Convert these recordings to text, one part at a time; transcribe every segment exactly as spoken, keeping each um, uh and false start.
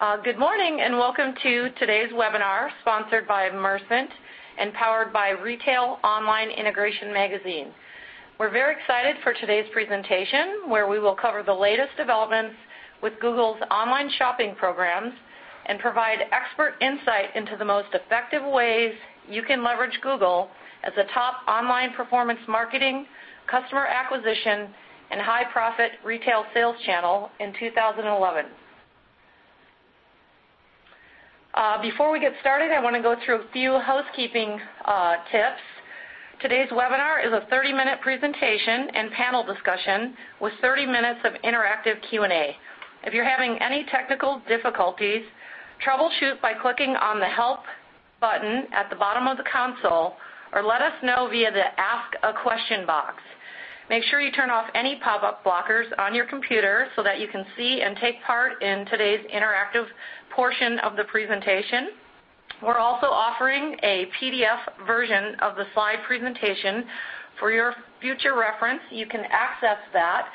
Uh, good morning and welcome to today's webinar sponsored by Mercent and powered by Retail Online Integration Magazine. We're very excited for today's presentation where we will cover the latest developments with Google's online shopping programs and provide expert insight into the most effective ways you can leverage Google as a top online performance marketing, customer acquisition, and high-profit retail sales channel in two thousand eleven. Uh, before we get started, I want to go through a few housekeeping uh, tips. Today's webinar is a thirty-minute presentation and panel discussion with thirty minutes of interactive Q and A. If you're having any technical difficulties, troubleshoot by clicking on the Help button at the bottom of the console or let us know via the Ask a Question box. Make sure you turn off any pop-up blockers on your computer so that you can see and take part in today's interactive portion of the presentation. We're also offering a P D F version of the slide presentation for your future reference. You can access that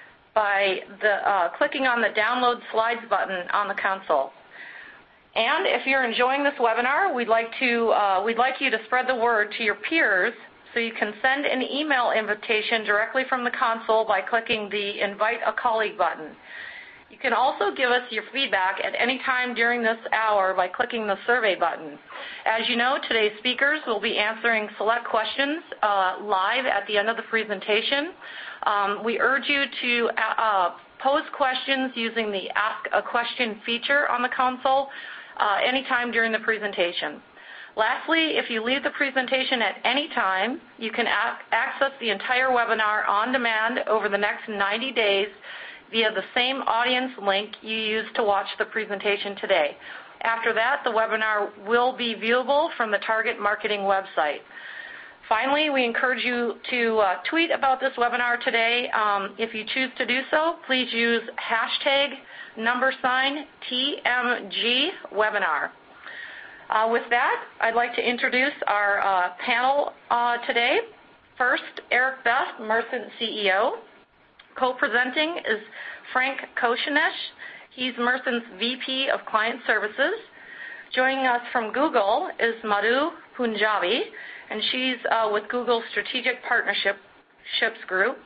by the, uh, clicking on the Download Slides button on the console. And if you're enjoying this webinar, we'd like, to, uh, we'd like you to spread the word to your peers so you can send an email invitation directly from the console by clicking the Invite a Colleague button. You can also give us your feedback at any time during this hour by clicking the survey button. As you know, today's speakers will be answering select questions uh, live at the end of the presentation. Um, we urge you to uh, pose questions using the Ask a Question feature on the console uh, anytime during the presentation. Lastly, if you leave the presentation at any time, you can ac- access the entire webinar on demand over the next ninety days via the same audience link you used to watch the presentation today. After that, the webinar will be viewable from the Target Marketing website. Finally, we encourage you to uh, tweet about this webinar today. Um, if you choose to do so, please use hashtag number sign T M G webinar. Uh, with that, I'd like to introduce our uh, panel uh, today. First, Eric Best, Mercent C E O. Co-presenting is Frank Kocianek. He's Mercent's V P of Client Services. Joining us from Google is Madhu Punjabi, and she's uh, with Google's Strategic Partnerships Group.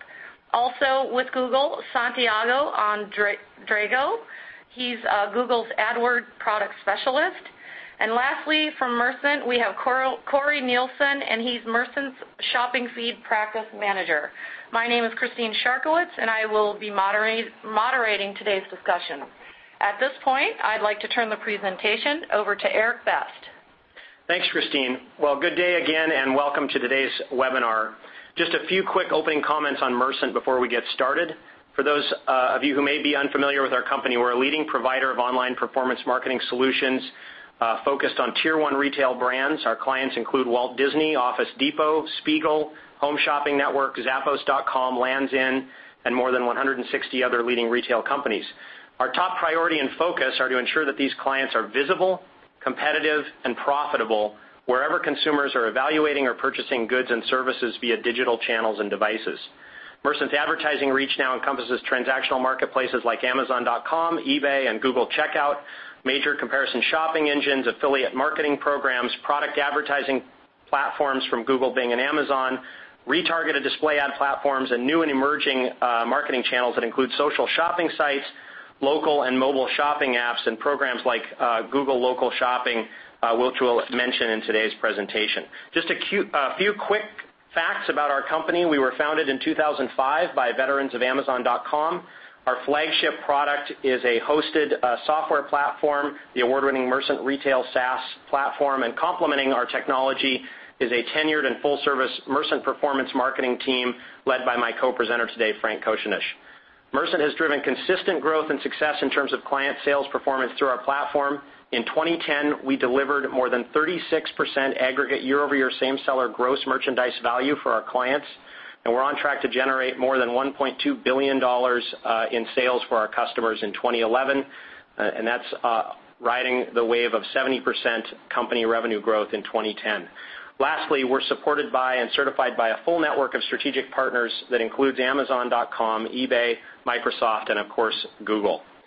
Also with Google, Santiago Andrago. He's uh, Google's AdWords Product Specialist. And lastly, from Mercent, we have Corey Nielsen, and he's Mercent's Shopping Feed Practice Manager. My name is Christine Sharkowitz, and I will be moderate, moderating today's discussion. At this point, I'd like to turn the presentation over to Eric Best. Thanks, Christine. Well, good day again, and welcome to today's webinar. Just a few quick opening comments on Mercent before we get started. For those uh, of you who may be unfamiliar with our company, we're a leading provider of online performance marketing solutions Uh, focused on tier one retail brands. Our clients include Walt Disney, Office Depot, Spiegel, Home Shopping Network, Zappos dot com, Lands' End, and more than one hundred sixty other leading retail companies. Our top priority and focus are to ensure that these clients are visible, competitive, and profitable wherever consumers are evaluating or purchasing goods and services via digital channels and devices. Mercent's advertising reach now encompasses transactional marketplaces like Amazon dot com, eBay, and Google Checkout, major comparison shopping engines, affiliate marketing programs, product advertising platforms from Google, Bing, and Amazon, retargeted display ad platforms, and new and emerging uh, marketing channels that include social shopping sites, local and mobile shopping apps, and programs like uh, Google Local Shopping, uh, which we'll mention in today's presentation. Just a cute, uh, few quick facts about our company. We were founded in two thousand five by veterans of Amazon dot com. Our flagship product is a hosted uh, software platform, the award-winning Mercent Retail SaaS platform, and complementing our technology is a tenured and full-service Mercent performance marketing team led by my co-presenter today, Frank Kocianek. Mercent has driven consistent growth and success in terms of client sales performance through our platform. In twenty ten, we delivered more than thirty-six percent aggregate year-over-year same-seller gross merchandise value for our clients, and we're on track to generate more than one point two billion dollars uh, in sales for our customers in twenty eleven, uh, and that's uh, riding the wave of seventy percent company revenue growth in twenty ten. Lastly, we're supported by and certified by a full network of strategic partners that includes Amazon dot com, eBay, Microsoft, and, of course, Google.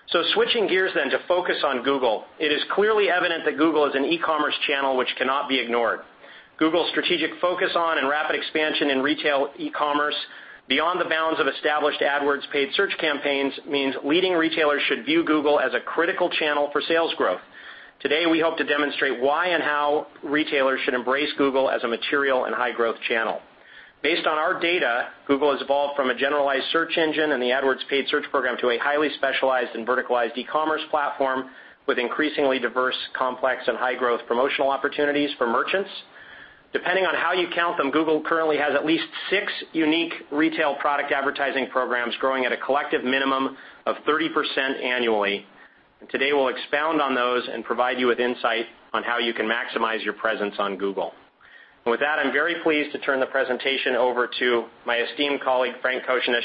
So switching gears then to focus on Google, it is clearly evident that Google is an e-commerce channel which cannot be ignored. Google's strategic focus on and rapid expansion in retail e-commerce beyond the bounds of established AdWords paid search campaigns means leading retailers should view Google as a critical channel for sales growth. Today, we hope to demonstrate why and how retailers should embrace Google as a material and high-growth channel. Based on our data, Google has evolved from a generalized search engine and the AdWords paid search program to a highly specialized and verticalized e-commerce platform with increasingly diverse, complex, and high-growth promotional opportunities for merchants. Depending on how you count them, Google currently has at least six unique retail product advertising programs growing at a collective minimum of thirty percent annually. And today we'll expound on those and provide you with insight on how you can maximize your presence on Google. And with that, I'm very pleased to turn the presentation over to my esteemed colleague, Frank Koshinish,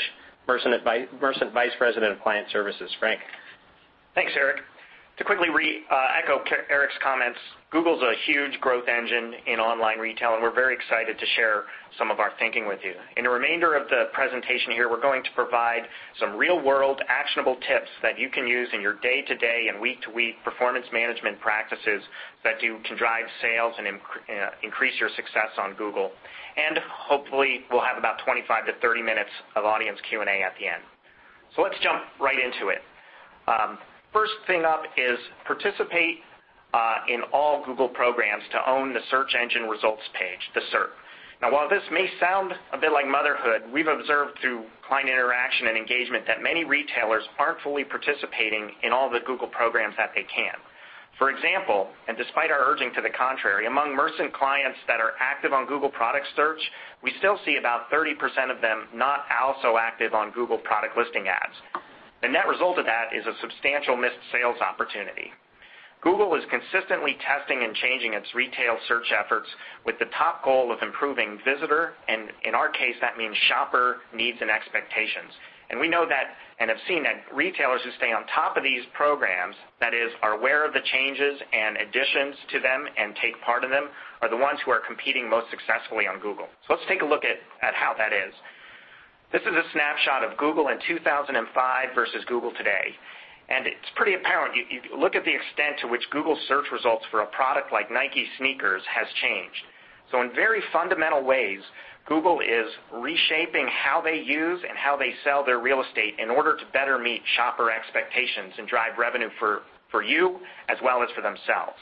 Mercent Vice President of Client Services. Frank. Thanks, Eric. To quickly re, uh, echo Eric's comments, Google's a huge growth engine in online retail, and we're very excited to share some of our thinking with you. In the remainder of the presentation here, we're going to provide some real-world, actionable tips that you can use in your day-to-day and week-to-week performance management practices that you can drive sales and uh, increase your success on Google. And hopefully, we'll have about twenty-five to thirty minutes of audience Q and A at the end. So let's jump right into it. Um, First thing up is participate uh, in all Google programs to own the search engine results page, the S E R P. Now, while this may sound a bit like motherhood, we've observed through client interaction and engagement that many retailers aren't fully participating in all the Google programs that they can. For example, and despite our urging to the contrary, among Mercent clients that are active on Google Product Search, we still see about thirty percent of them not also active on Google Product Listing Ads. The net result of that is a substantial missed sales opportunity. Google is consistently testing and changing its retail search efforts with the top goal of improving visitor, and in our case, that means shopper needs and expectations. And we know that and have seen that retailers who stay on top of these programs, that is, are aware of the changes and additions to them and take part in them, are the ones who are competing most successfully on Google. So let's take a look at, at how that is. This is a snapshot of Google in two thousand five versus Google today. And it's pretty apparent. You, you look at the extent to which Google search results for a product like Nike sneakers has changed. So in very fundamental ways, Google is reshaping how they use and how they sell their real estate in order to better meet shopper expectations and drive revenue for, for you as well as for themselves.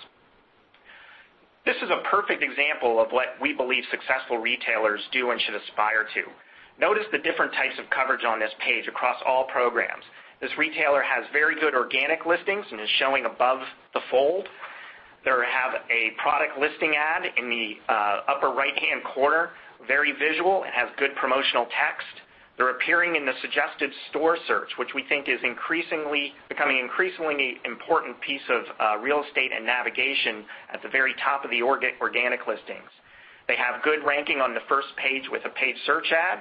This is a perfect example of what we believe successful retailers do and should aspire to. Notice the different types of coverage on this page across all programs. This retailer has very good organic listings and is showing above the fold. They have a product listing ad in the uh, upper right-hand corner, very visual and has good promotional text. They're appearing in the suggested store search, which we think is increasingly becoming an increasingly important piece of uh, real estate and navigation at the very top of the orga- organic listings. They have good ranking on the first page with a paid search ad.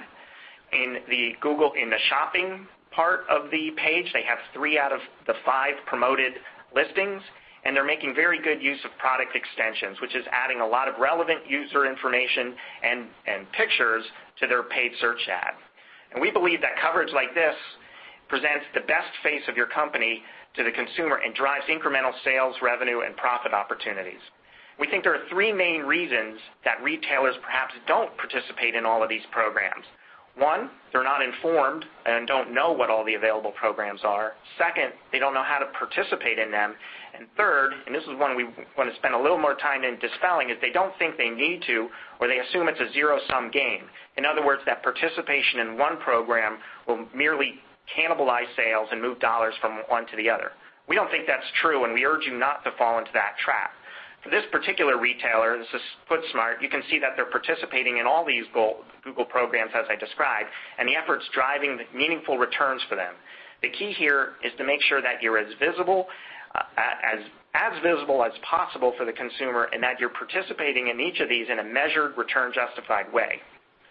In the Google, in the shopping part of the page, they have three out of the five promoted listings, and they're making very good use of product extensions, which is adding a lot of relevant user information and, and pictures to their paid search ad. And we believe that coverage like this presents the best face of your company to the consumer and drives incremental sales, revenue, and profit opportunities. We think there are three main reasons that retailers perhaps don't participate in all of these programs. One, they're not informed and don't know what all the available programs are. Second, they don't know how to participate in them. And third, and this is one we want to spend a little more time in dispelling, is they don't think they need to, or they assume it's a zero-sum game. In other words, that participation in one program will merely cannibalize sales and move dollars from one to the other. We don't think that's true, and we urge you not to fall into that trap. For this particular retailer, this is FootSmart, you can see that they're participating in all these Google programs as I described, and the effort's driving meaningful returns for them. The key here is to make sure that you're as visible, uh, as, as visible as possible for the consumer, and that you're participating in each of these in a measured, return-justified way.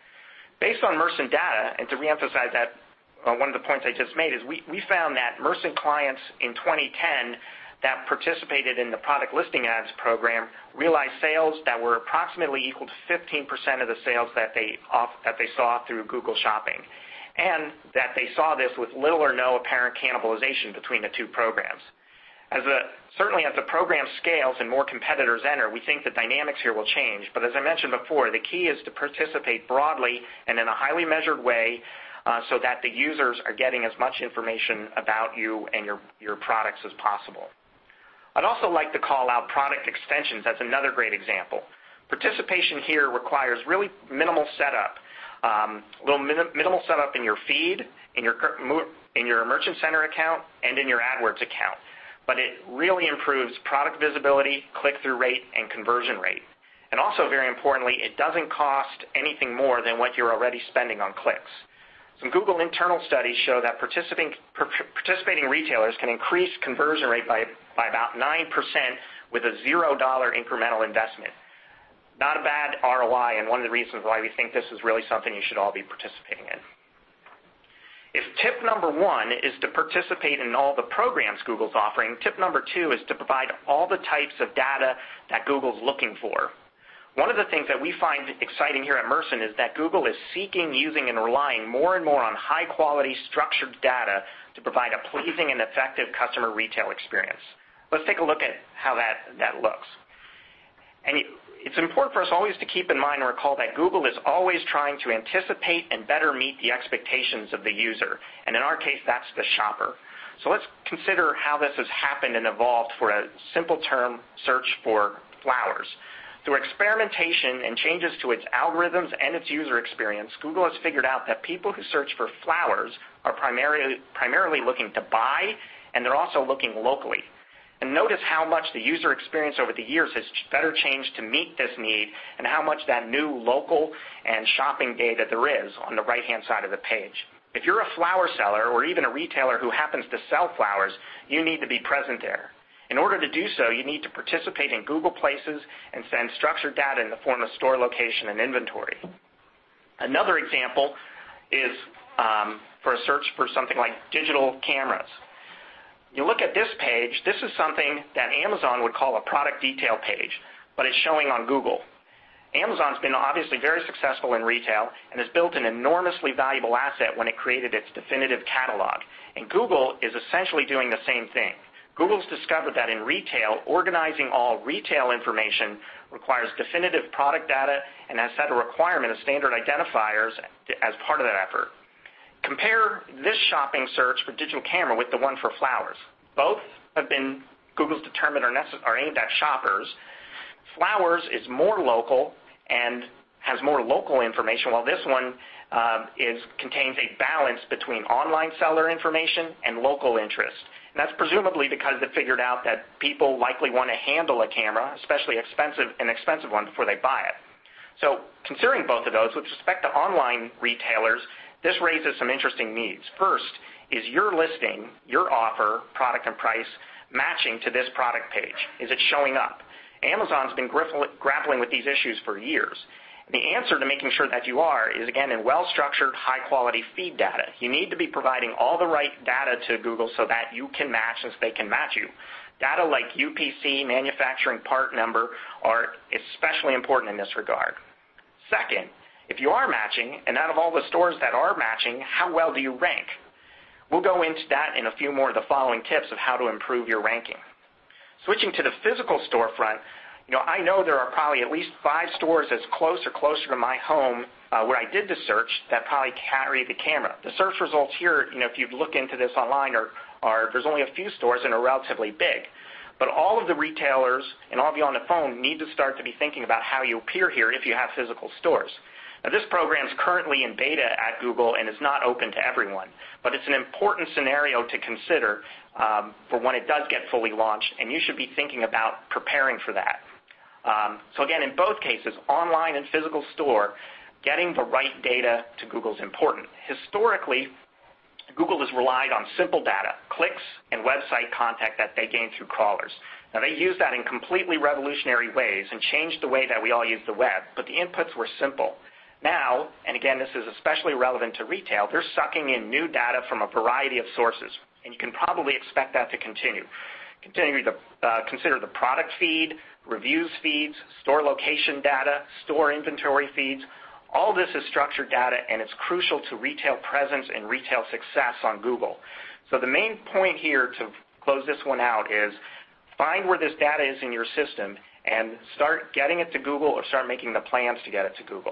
Based on Mercent data, and to reemphasize that, uh, one of the points I just made is we, we found that Mercent clients in twenty ten that participated in the product listing ads program realized sales that were approximately equal to fifteen percent of the sales that they off, that they saw through Google Shopping. and that they saw this with little or no apparent cannibalization between the two programs. As a, certainly as the program scales and more competitors enter, we think the dynamics here will change. But as I mentioned before, the key is to participate broadly and in a highly measured way uh, so that the users are getting as much information about you and your, your products as possible. I'd also like to call out product extensions as another great example. Participation here requires really minimal setup, um, a little min- minimal setup in your feed, in your, in your Merchant Center account, and in your AdWords account. But it really improves product visibility, click-through rate, and conversion rate. And also, very importantly, it doesn't cost anything more than what you're already spending on clicks. Some Google internal studies show that participating, participating retailers can increase conversion rate by, by about nine percent with a zero dollar incremental investment. Not a bad R O I, and one of the reasons why we think this is really something you should all be participating in. If tip number one is to participate in all the programs Google's offering, tip number two is to provide all the types of data that Google's looking for. One of the things that we find exciting here at Merson is that Google is seeking, using, and relying more and more on high-quality, structured data to provide a pleasing and effective customer retail experience. Let's take a look at how that, that looks. And it's important for us always to keep in mind and recall that Google is always trying to anticipate and better meet the expectations of the user. And in our case, that's the shopper. So let's consider how this has happened and evolved for a simple term search for flowers. Through experimentation and changes to its algorithms and its user experience, Google has figured out that people who search for flowers are primarily, primarily looking to buy, and they're also looking locally. And notice how much the user experience over the years has better changed to meet this need and how much that new local and shopping data there is on the right-hand side of the page. If you're a flower seller or even a retailer who happens to sell flowers, you need to be present there. In order to do so, you need to participate in Google Places and send structured data in the form of store location and inventory. Another example is um, for a search for something like digital cameras. You look at this page, this is something that Amazon would call a product detail page, but it's showing on Google. Amazon's been obviously very successful in retail and has built an enormously valuable asset when it created its definitive catalog. And Google is essentially doing the same thing. Google's discovered that in retail, organizing all retail information requires definitive product data and has set a requirement of standard identifiers as part of that effort. Compare this shopping search for digital camera with the one for flowers. Both have been, Google's determined, are, necess- are aimed at shoppers. Flowers is more local and has more local information, while this one uh, is, contains a balance between online seller information and local interest. And that's presumably because they figured out that people likely want to handle a camera, especially expensive, an expensive one, before they buy it. So considering both of those, with respect to online retailers, this raises some interesting needs. First, is your listing, your offer, product and price, matching to this product page? Is it showing up? Amazon's been grappling with these issues for years. The answer to making sure that you are is, again, in well-structured, high-quality feed data. You need to be providing all the right data to Google so that you can match and so they can match you. Data like U P C, manufacturing part number, are especially important in this regard. Second, if you are matching, and out of all the stores that are matching, how well do you rank? We'll go into that in a few more of the following tips of how to improve your ranking. Switching to the physical storefront, you know, I know there are probably at least five stores as close or closer to my home uh, where I did the search that probably carry the camera. The search results here, you know, if you look into this online, are, are there's only a few stores and are relatively big. But all of the retailers and all of you on the phone need to start to be thinking about how you appear here if you have physical stores. Now, this program is currently in beta at Google and is not open to everyone, but it's an important scenario to consider um, for when it does get fully launched, and you should be thinking about preparing for that. Um, so again, in both cases, online and physical store, getting the right data to Google is important. Historically, Google has relied on simple data, clicks and website contact that they gain through crawlers. Now, they used that in completely revolutionary ways and changed the way that we all use the web, but the inputs were simple. Now, and again, this is especially relevant to retail, they're sucking in new data from a variety of sources, and you can probably expect that to continue. Continue to uh, consider the product feed, reviews feeds, store location data, store inventory feeds. All this is structured data, and it's crucial to retail presence and retail success on Google. So the main point here to close this one out is find where this data is in your system and start getting it to Google or start making the plans to get it to Google.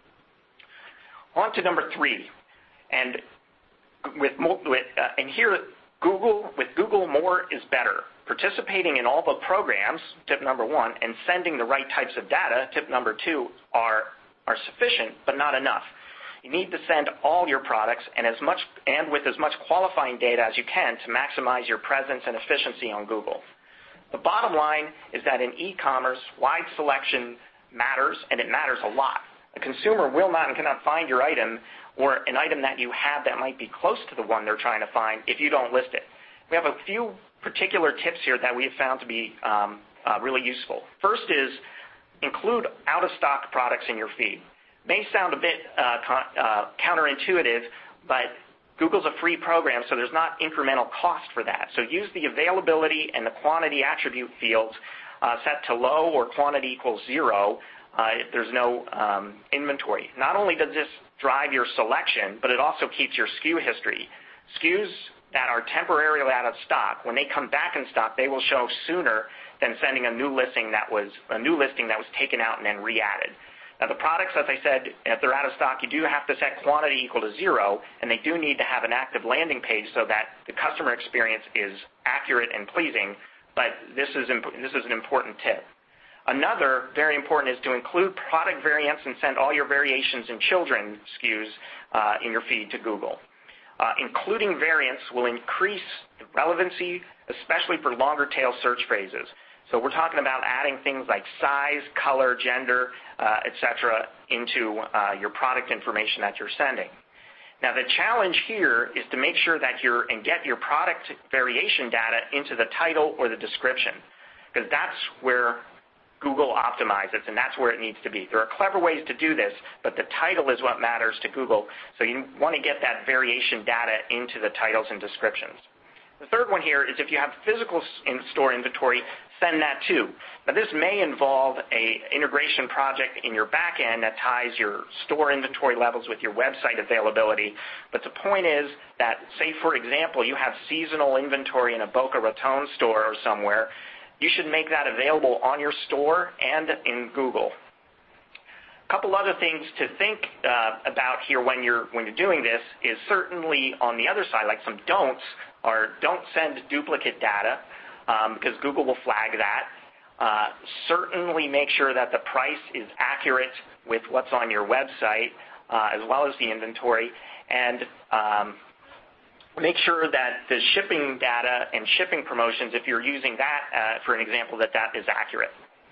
On to number three. And with, with uh, and here, Google with Google, more is better. Participating in all the programs, tip number one, and sending the right types of data, tip number two, are are sufficient, but not enough. You need to send all your products and as much and with as much qualifying data as you can to maximize your presence and efficiency on Google. The bottom line is that in e-commerce, wide selection matters, and it matters a lot. A consumer will not and cannot find your item or an item that you have that might be close to the one they're trying to find if you don't list it. We have a few particular tips here that we have found to be um, uh, really useful. First is include out-of-stock products in your feed. May sound a bit uh, con- uh, counterintuitive, but Google's a free program, so there's not incremental cost for that. So use the availability and the quantity attribute fields uh, set to low or quantity equals zero uh, if there's no um, inventory. Not only does this drive your selection, but it also keeps your S K U history. S K Us that are temporarily out of stock, when they come back in stock, they will show sooner than sending a new listing that was a new listing that was taken out and then re-added. Now, the products, as I said, if they're out of stock, you do have to set quantity equal to zero, and they do need to have an active landing page so that the customer experience is accurate and pleasing, but this is, imp- this is an important tip. Another very important is to include product variants and send all your variations in children S K Us uh, in your feed to Google. Uh, including variants will increase the relevancy, especially for longer tail search phrases. So we're talking about adding things like size, color, gender, uh, et cetera into uh, your product information that you're sending. Now, the challenge here is to make sure that you're and get your product variation data into the title or the description, because that's where Google optimizes, and that's where it needs to be. There are clever ways to do this, but the title is what matters to Google, so you want to get that variation data into the titles and descriptions. The third one here is if you have physical in-store inventory, send that too. Now, this may involve a integration project in your back end that ties your store inventory levels with your website availability, but the point is that, say, for example, you have seasonal inventory in a Boca Raton store or somewhere, you should make that available on your store and in Google. A couple other things to think uh, about here when you're when you're doing this is certainly on the other side, like some don'ts are don't send duplicate data um, because Google will flag that. Uh, certainly make sure that the price is accurate with what's on your website uh, as well as the inventory, and um, make sure that the shipping data and shipping promotions, if you're using that uh, for an example, that that is accurate.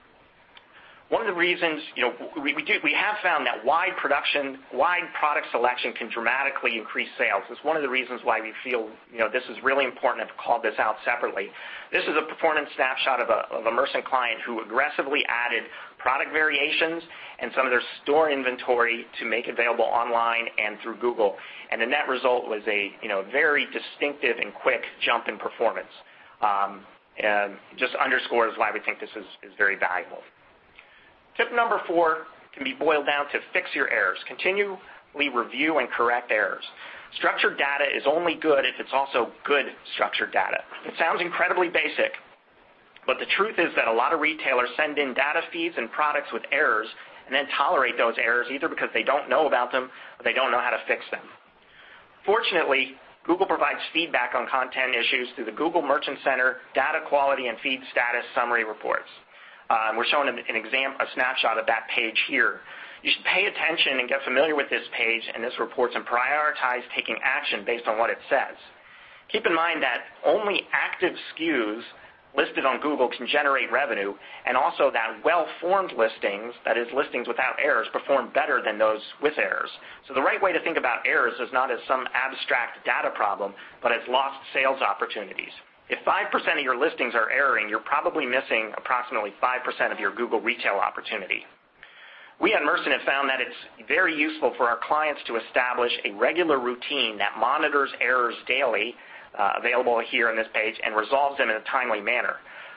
One of the reasons, you know, we, we do we have found that wide production, wide product selection can dramatically increase sales. It's one of the reasons why we feel, you know, this is really important. I've called this out separately. This is a performance snapshot of a, of a Mercant client who aggressively added product variations and some of their store inventory to make available online and through Google. And the net result was a, you know, very distinctive and quick jump in performance. Um, and just underscores why we think this is, is very valuable. Tip number four can be boiled down to fix your errors. Continually review and correct errors. Structured data is only good if it's also good structured data. It sounds incredibly basic, but the truth is that a lot of retailers send in data feeds and products with errors and then tolerate those errors either because they don't know about them or they don't know how to fix them. Fortunately, Google provides feedback on content issues through the Google Merchant Center Data Quality and Feed Status Summary Reports. Uh, we're showing an, an exam, a snapshot of that page here. You should pay attention and get familiar with this page and this report and prioritize taking action based on what it says. Keep in mind that only active S K Us listed on Google can generate revenue, and also that well-formed listings, that is listings without errors, perform better than those with errors. So the right way to think about errors is not as some abstract data problem, but as lost sales opportunities. If five percent of your listings are erroring, you're probably missing approximately five percent of your Google retail opportunity. We at Mercant have found that it's very useful for our clients to establish a regular routine that monitors errors daily, uh, available here on this page, and resolves them in a timely manner.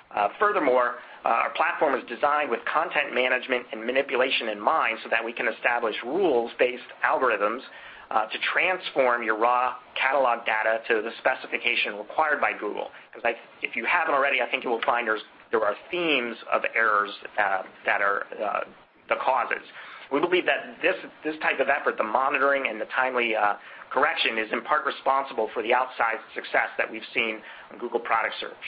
Uh, furthermore, uh, our platform is designed with content management and manipulation in mind so that we can establish rules-based algorithms uh, to transform your raw catalog data to the specification required by Google. Because if you haven't already, I think you will find there's, there are themes of errors uh, that are uh, the causes. We believe that this, this type of effort, the monitoring and the timely uh, correction, is in part responsible for the outsized success that we've seen on Google product search.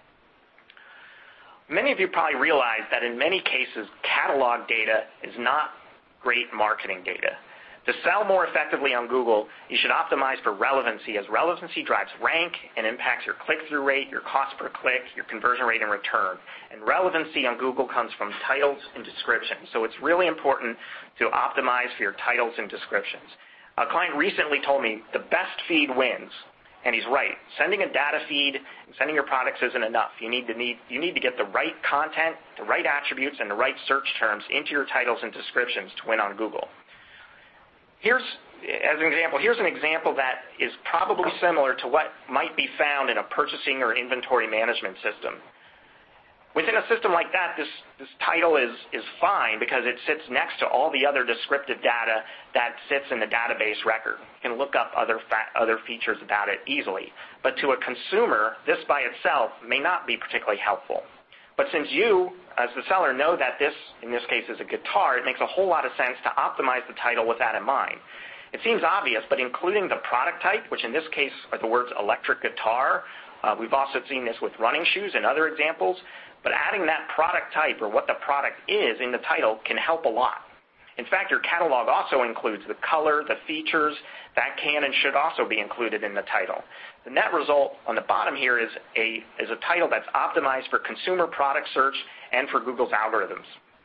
Many of you probably realize that in many cases, catalog data is not great marketing data. To sell more effectively on Google, you should optimize for relevancy, as relevancy drives rank and impacts your click-through rate, your cost per click, your conversion rate, and return. And relevancy on Google comes from titles and descriptions. So it's really important to optimize for your titles and descriptions. A client recently told me the best feed wins. And he's right. Sending a data feed and sending your products isn't enough. You need to need you need to get the right content, the right attributes, and the right search terms into your titles and descriptions to win on Google. Here's, as an example, here's an example that is probably similar to what might be found in a purchasing or inventory management system. Within a system like that, this, this title is, is fine because it sits next to all the other descriptive data that sits in the database record. You can look up other, fa- other features about it easily. But to a consumer, this by itself may not be particularly helpful. But since you, as the seller, know that this, in this case, is a guitar, it makes a whole lot of sense to optimize the title with that in mind. It seems obvious, but including the product type, which in this case are the words electric guitar, uh, we've also seen this with running shoes and other examples, but adding that product type or what the product is in the title can help a lot. In fact, your catalog also includes the color, the features. That can and should also be included in the title. The net result on the bottom here is a, is a title that's optimized for consumer product search and for Google's algorithms.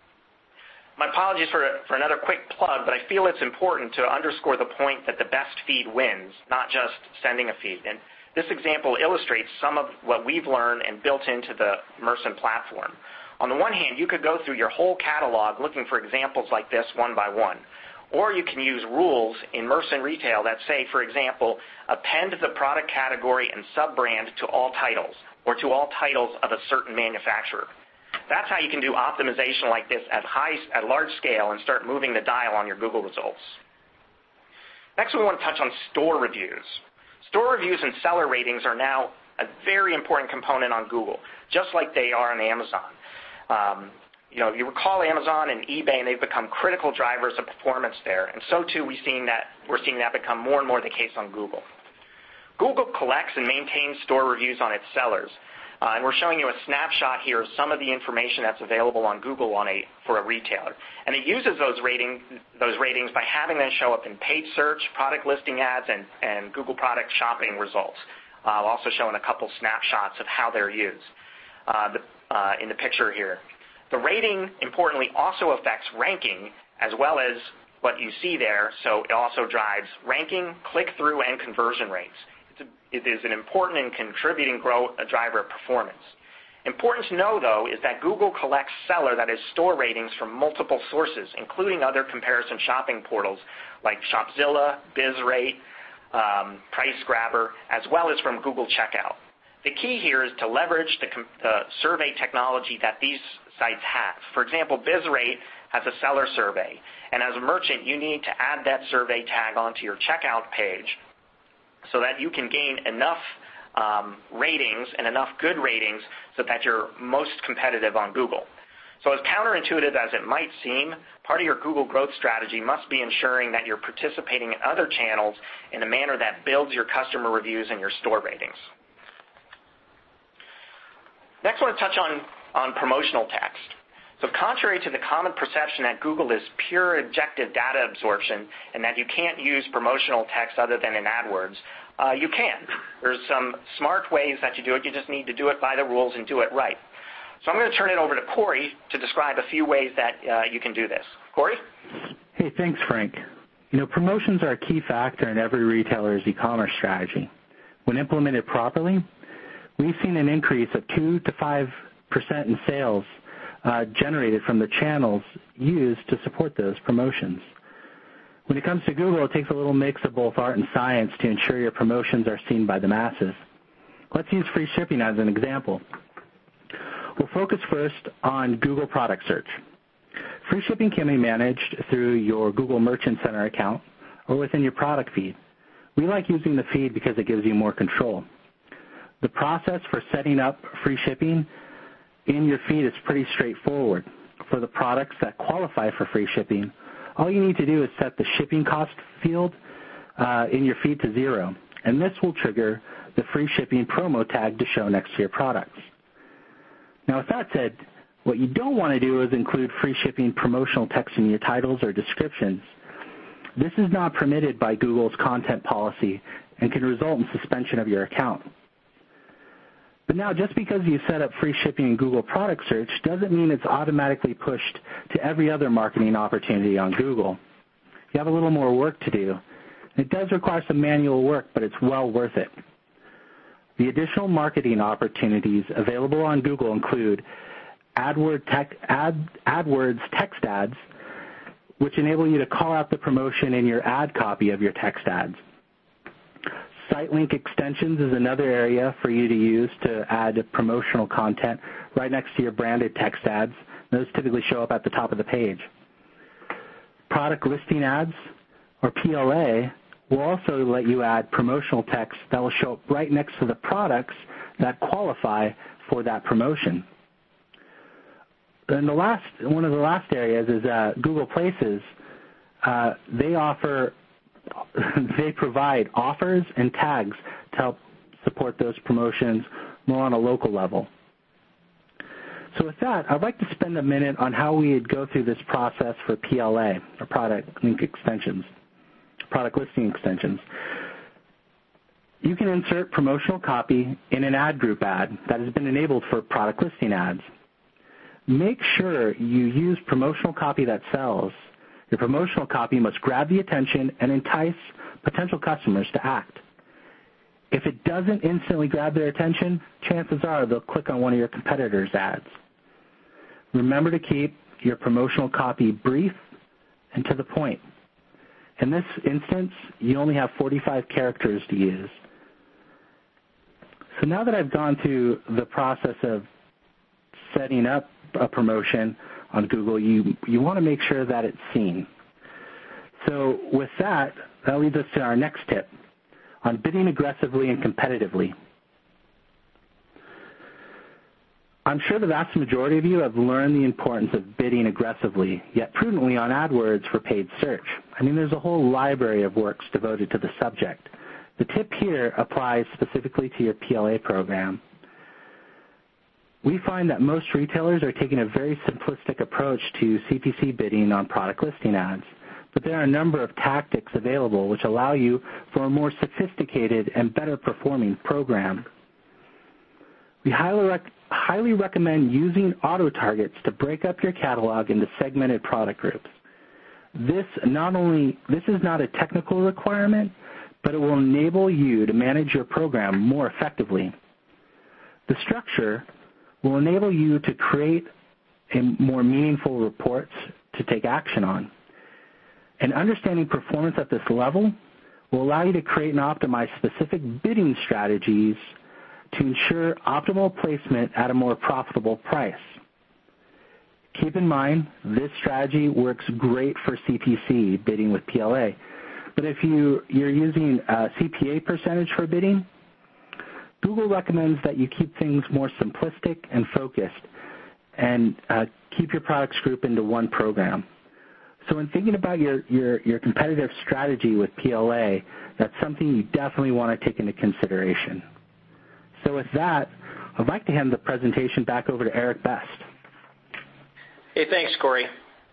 My apologies for, for another quick plug, but I feel it's important to underscore the point that the best feed wins, not just sending a feed. And this example illustrates some of what we've learned and built into the Merson platform. On the one hand, you could go through your whole catalog looking for examples like this one by one. Or you can use rules in Merson Retail that say, for example, append the product category and sub-brand to all titles, or to all titles of a certain manufacturer. That's how you can do optimization like this at, high, at large scale and start moving the dial on your Google results. Next, we want to touch on store reviews. Store reviews and seller ratings are now a very important component on Google, just like they are on Amazon. Um, you know, you recall Amazon and eBay, and they've become critical drivers of performance there, and so too we've seen that, we're seeing that become more and more the case on Google. Google collects and maintains store reviews on its sellers, uh, and we're showing you a snapshot here of some of the information that's available on Google on a, for a retailer. And it uses those, rating, those ratings by having them show up in paid search, product listing ads, and, and Google product shopping results. Uh, also showing a couple snapshots of how they're used uh, the, uh, in the picture here. The rating, importantly, also affects ranking as well as what you see there, so it also drives ranking, click-through, and conversion rates. It's a, it is an important and contributing growth, a driver of performance. Important to know, though, is that Google collects seller, that is store ratings, from multiple sources, including other comparison shopping portals like Shopzilla, BizRate, um, PriceGrabber, as well as from Google Checkout. The key here is to leverage the, the survey technology that these sites have. For example, BizRate has a seller survey, and as a merchant, you need to add that survey tag onto your checkout page so that you can gain enough um, ratings and enough good ratings so that you're most competitive on Google. So as counterintuitive as it might seem, part of your Google growth strategy must be ensuring that you're participating in other channels in a manner that builds your customer reviews and your store ratings. Next, I want to touch on, on promotional text. So contrary to the common perception that Google is pure objective data absorption and that you can't use promotional text other than in AdWords, uh, you can. There's some smart ways that you do it. You just need to do it by the rules and do it right. So I'm going to turn it over to Corey to describe a few ways that uh, you can do this. Corey? Hey, thanks, Frank. You know, promotions are a key factor in every retailer's e-commerce strategy. When implemented properly, we've seen an increase of two to five percent in sales uh, generated from the channels used to support those promotions. When it comes to Google, it takes a little mix of both art and science to ensure your promotions are seen by the masses. Let's use free shipping as an example. We'll focus first on Google Product Search. Free shipping can be managed through your Google Merchant Center account or within your product feed. We like using the feed because it gives you more control. The process for setting up free shipping in your feed is pretty straightforward. For the products that qualify for free shipping, all you need to do is set the shipping cost field uh, in your feed to zero, and this will trigger the free shipping promo tag to show next to your products. Now, with that said, what you don't want to do is include free shipping promotional text in your titles or descriptions. This is not permitted by Google's content policy and can result in suspension of your account. But now, just because you set up free shipping in Google Product Search doesn't mean it's automatically pushed to every other marketing opportunity on Google. You have a little more work to do. It does require some manual work, but it's well worth it. The additional marketing opportunities available on Google include AdWord tech, Ad, AdWords text ads, which enable you to call out the promotion in your ad copy of your text ads. Site link extensions is another area for you to use to add promotional content right next to your branded text ads. Those typically show up at the top of the page. Product listing ads, or P L A, will also let you add promotional text that will show up right next to the products that qualify for that promotion. And the last, one of the last areas is uh, Google Places. Uh, they offer, they provide offers and tags to help support those promotions more on a local level. So with that, I'd like to spend a minute on how we would go through this process for P L A, or product link extensions, product listing extensions. You can insert promotional copy in an ad group ad that has been enabled for product listing ads. Make sure you use promotional copy that sells. Your promotional copy must grab the attention and entice potential customers to act. If it doesn't instantly grab their attention, chances are they'll click on one of your competitors' ads. Remember to keep your promotional copy brief and to the point. In this instance, you only have forty-five characters to use. So now that I've gone through the process of setting up a promotion on Google, you, you want to make sure that it's seen. So with that, that leads us to our next tip on bidding aggressively and competitively. I'm sure the vast majority of you have learned the importance of bidding aggressively, yet prudently on AdWords for paid search. I mean, there's a whole library of works devoted to the subject. The tip here applies specifically to your P L A program. We find that most retailers are taking a very simplistic approach to C P C bidding on product listing ads, but there are a number of tactics available which allow you for a more sophisticated and better performing program. We highly, rec- highly recommend using auto-targets to break up your catalog into segmented product groups. This not only this is not a technical requirement, but it will enable you to manage your program more effectively. The structure will enable you to create a more meaningful reports to take action on. And understanding performance at this level will allow you to create and optimize specific bidding strategies to ensure optimal placement at a more profitable price. Keep in mind, this strategy works great for C P C, bidding with P L A. But if you, you're using a C P A percentage for bidding, Google recommends that you keep things more simplistic and focused and uh, keep your products group into one program. So when thinking about your, your, your competitive strategy with P L A, that's something you definitely want to take into consideration. So with that, I'd like to hand the presentation back over to Eric Best. Hey, thanks, Corey.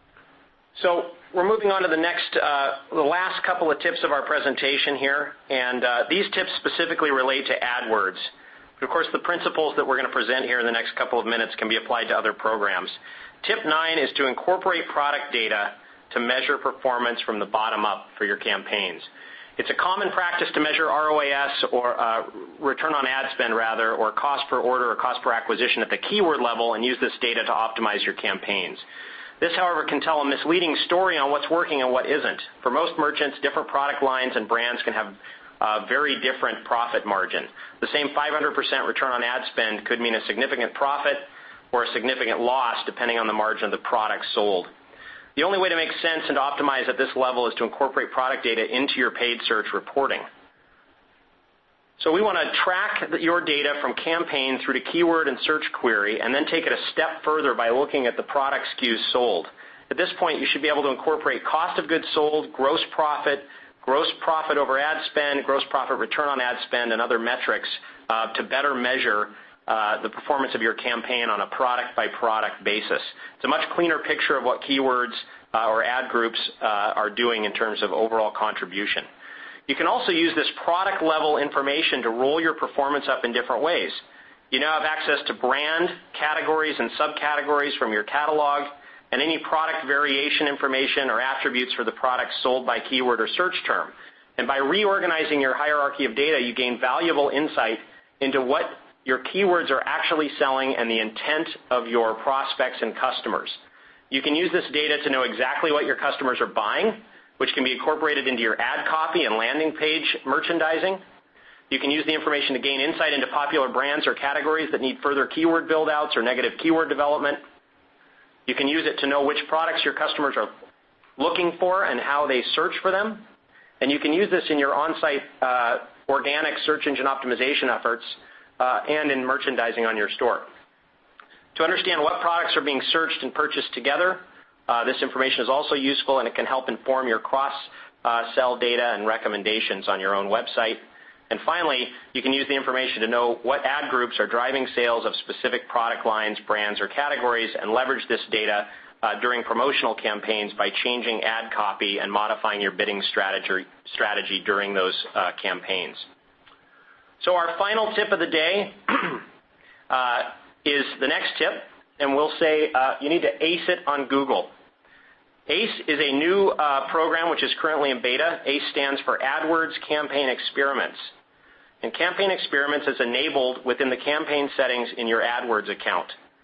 So we're moving on to the next, uh, the last couple of tips of our presentation here, and uh, these tips specifically relate to AdWords. But of course, the principles that we're going to present here in the next couple of minutes can be applied to other programs. Tip nine is to incorporate product data to measure performance from the bottom up for your campaigns. It's a common practice to measure R O A S, or uh, return on ad spend rather, or cost per order or cost per acquisition at the keyword level and use this data to optimize your campaigns. This, however, can tell a misleading story on what's working and what isn't. For most merchants, different product lines and brands can have a very different profit margin. The same five hundred percent return on ad spend could mean a significant profit, or a significant loss depending on the margin of the product sold. The only way to make sense and to optimize at this level is to incorporate product data into your paid search reporting. So we want to track your data from campaign through to keyword and search query, and then take it a step further by looking at the product S K Us sold. At this point, you should be able to incorporate cost of goods sold, gross profit, gross profit over ad spend, gross profit return on ad spend, and other metrics uh, to better measure uh, the performance of your campaign on a product-by-product basis. It's a much cleaner picture of what keywords uh, or ad groups uh, are doing in terms of overall contribution. You can also use this product-level information to roll your performance up in different ways. You now have access to brand, categories, and subcategories from your catalog, and any product variation information or attributes for the products sold by keyword or search term. And by reorganizing your hierarchy of data, you gain valuable insight into what your keywords are actually selling and the intent of your prospects and customers. You can use this data to know exactly what your customers are buying, which can be incorporated into your ad copy and landing page merchandising. You can use the information to gain insight into popular brands or categories that need further keyword build-outs or negative keyword development. You can use it to know which products your customers are looking for and how they search for them. And you can use this in your on-site uh, organic search engine optimization efforts uh, and in merchandising on your store. To understand what products are being searched and purchased together, uh, this information is also useful, and it can help inform your cross-sell uh, data and recommendations on your own website. And finally, you can use the information to know what ad groups are driving sales of specific product lines, brands, or categories, and leverage this data uh, during promotional campaigns by changing ad copy and modifying your bidding strategy, strategy during those uh, campaigns. So our final tip of the day uh, is the next tip, and we'll say uh, you need to ace it on Google. ACE is a new uh, program which is currently in beta. ACE stands for AdWords Campaign Experiments. And Campaign Experiments is enabled within the campaign settings in your AdWords account.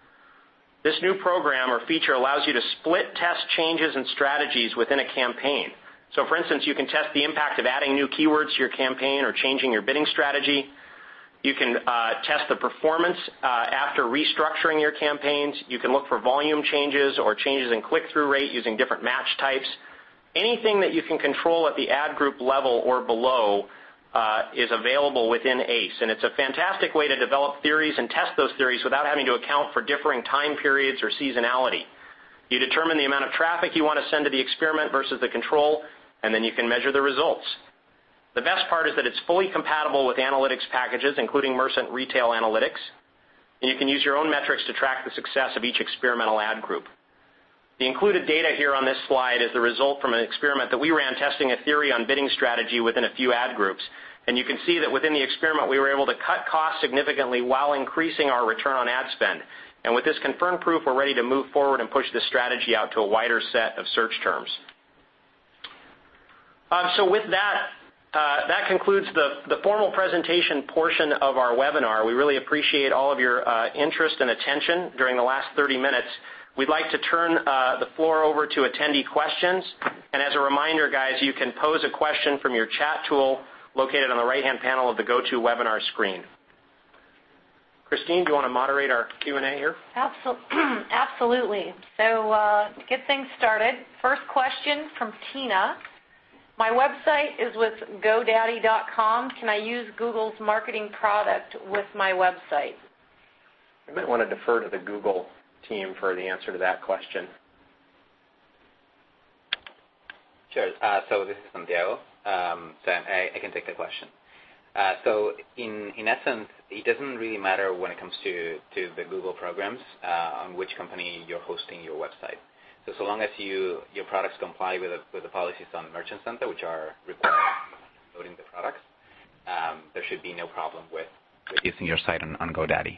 This new program or feature allows you to split test changes and strategies within a campaign. So for instance, you can test the impact of adding new keywords to your campaign or changing your bidding strategy. You can uh, test the performance uh, after restructuring your campaigns. You can look for volume changes or changes in click-through rate using different match types. Anything that you can control at the ad group level or below uh, is available within ACE. And it's a fantastic way to develop theories and test those theories without having to account for differing time periods or seasonality. You determine the amount of traffic you want to send to the experiment versus the control, and then you can measure the results. The best part is that it's fully compatible with analytics packages, including Mercent Retail Analytics, and you can use your own metrics to track the success of each experimental ad group. The included data here on this slide is the result from an experiment that we ran testing a theory on bidding strategy within a few ad groups, and you can see that within the experiment we were able to cut costs significantly while increasing our return on ad spend. And with this confirmed proof, we're ready to move forward and push this strategy out to a wider set of search terms. Um, so with that, Uh, that concludes the, the formal presentation portion of our webinar. We really appreciate all of your uh, interest and attention during the last thirty minutes. We'd like to turn uh, the floor over to attendee questions. And as a reminder, guys, you can pose a question from your chat tool located on the right-hand panel of the GoToWebinar screen. Christine, do you want to moderate our Q and A here? Absolutely. So uh, to get things started, first question from Tina. My website is with GoDaddy dot com. Can I use Google's marketing product with my website? I might want to defer to the Google team for the answer to that question. Sure. Uh, so this is Santiago. Um, so I, I can take the question. Uh, so in, in essence, it doesn't really matter when it comes to, to the Google programs uh, on which company you're hosting your website. So, so long as you, your products comply with the, with the policies on Merchant Center, which are required for loading the products, um, there should be no problem with, with using your site on, on GoDaddy.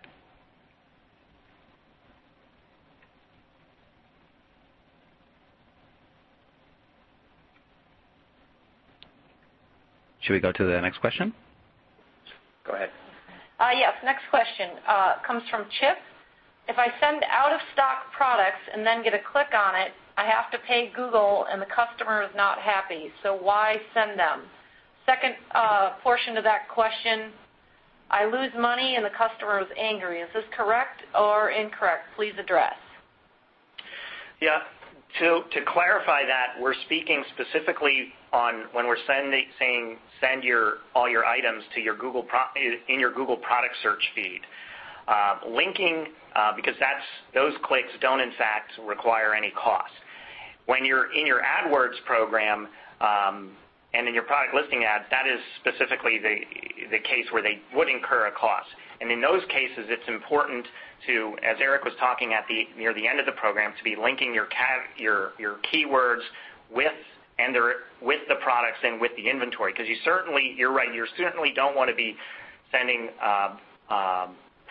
Should we go to the next question? Go ahead. Uh, yes, next question uh, comes from Chip. If I send out-of-stock products and then get a click on it, I have to pay Google and the customer is not happy. So why send them? Second uh, portion of that question, I lose money and the customer is angry. Is this correct or incorrect? Please address. Yeah. To, to clarify that, we're speaking specifically on when we're sending, saying send your all your items to your Google Pro, in your Google product search feed. Uh, linking, uh, because that's those clicks don't in fact require any cost. When you're in your AdWords program um, and in your product listing ads, that is specifically the the case where they would incur a cost. And in those cases, it's important to, as Eric was talking at the near the end of the program, to be linking your cat, your your keywords with and their, with the products and with the inventory, because you certainly, you're right, you certainly don't want to be sending, uh, uh,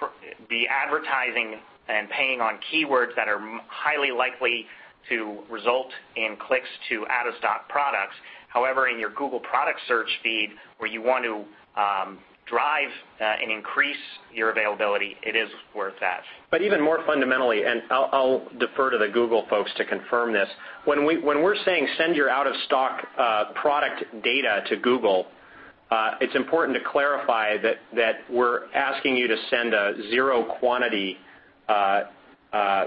be advertising and paying on keywords that are highly likely to result in clicks to out-of-stock products. However, in your Google product search feed, where you want to um, drive uh, and increase your availability, it is worth that. But even more fundamentally, and I'll, I'll defer to the Google folks to confirm this, when, we, when we're saying send your out-of-stock uh, product data to Google, uh, it's important to clarify that, that we're asking you to send a zero quantity uh, uh,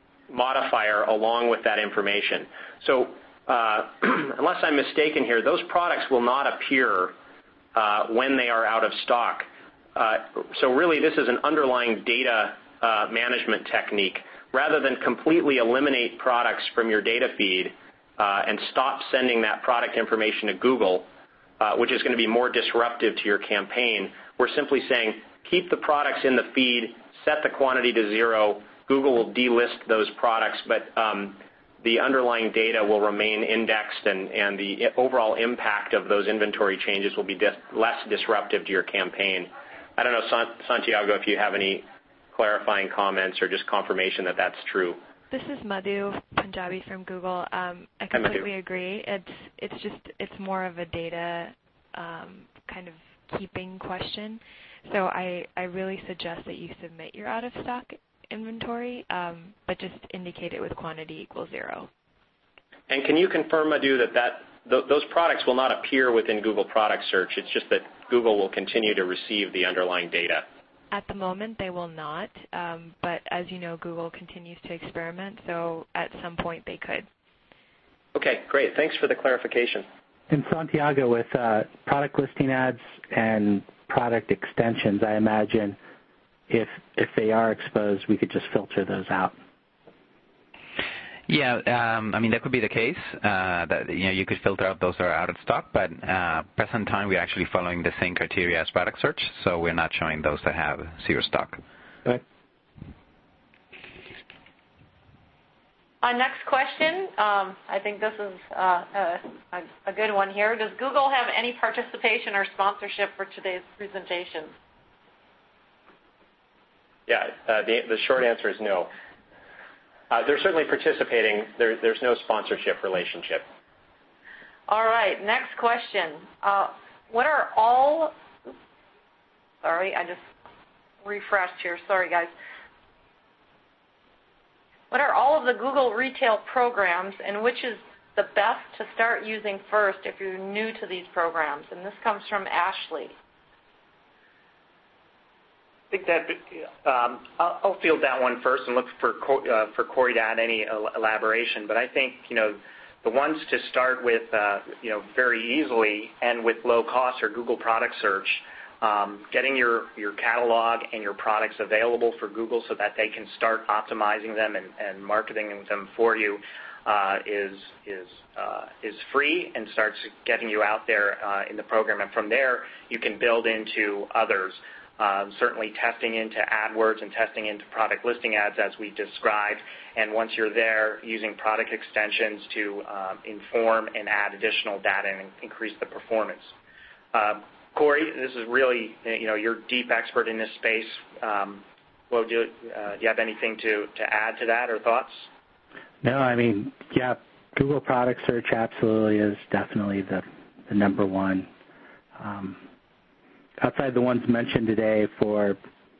modifier along with that information. So uh, unless I'm mistaken here, those products will not appear Uh, when they are out of stock. Uh, so really this is an underlying data uh, management technique. Rather than completely eliminate products from your data feed uh, and stop sending that product information to Google, uh, which is going to be more disruptive to your campaign, we're simply saying keep the products in the feed, set the quantity to zero, Google will delist those products, but um, the underlying data will remain indexed, and, and the overall impact of those inventory changes will be dis- less disruptive to your campaign. I don't know, Santiago, if you have any clarifying comments or just confirmation that that's true. This is Madhu Punjabi from Google. Um, I completely agree. It's it's just it's more of a data um, kind of keeping question. So I, I really suggest that you submit your out of stock inventory, um, but just indicate it with quantity equals zero. And can you confirm, Madhu, that, that th- those products will not appear within Google Product Search? It's just that Google will continue to receive the underlying data. At the moment, they will not, um, but as you know, Google continues to experiment, so at some point they could. Okay, great. Thanks for the clarification. And Santiago, with uh, product listing ads and product extensions, I imagine If if they are exposed, we could just filter those out. Yeah, um, I mean, that could be the case. Uh, that you know, you could filter out those that are out of stock, but uh, present time we're actually following the same criteria as product search, so we're not showing those that have zero stock. Okay. Our next question, um, I think this is uh, a, a good one here. Does Google have any participation or sponsorship for today's presentation? Yeah, uh, the, the short answer is no. Uh, they're certainly participating. There, there's no sponsorship relationship. All right, next question. Uh, what are all, sorry, I just refreshed here. Sorry, guys. What are all of the Google retail programs, and which is the best to start using first if you're new to these programs? And this comes from Ashley. I think that um, I'll, I'll field that one first and look for uh, for Corey to add any elaboration. But I think you know the ones to start with uh, you know very easily and with low cost are Google Product Search. Um, getting your, your catalog and your products available for Google so that they can start optimizing them and, and marketing them for you uh, is is uh, is free and starts getting you out there uh, in the program. And from there, you can build into others. Uh, certainly testing into AdWords and testing into product listing ads as we described, and once you're there, using product extensions to uh, inform and add additional data and increase the performance. Uh, Corey, this is really, you know, you're deep expert in this space. Um, well, do, uh, do you have anything to, to add to that or thoughts? No, I mean, yeah, Google Product Search absolutely is definitely the, the number one. Um, outside the ones mentioned today for,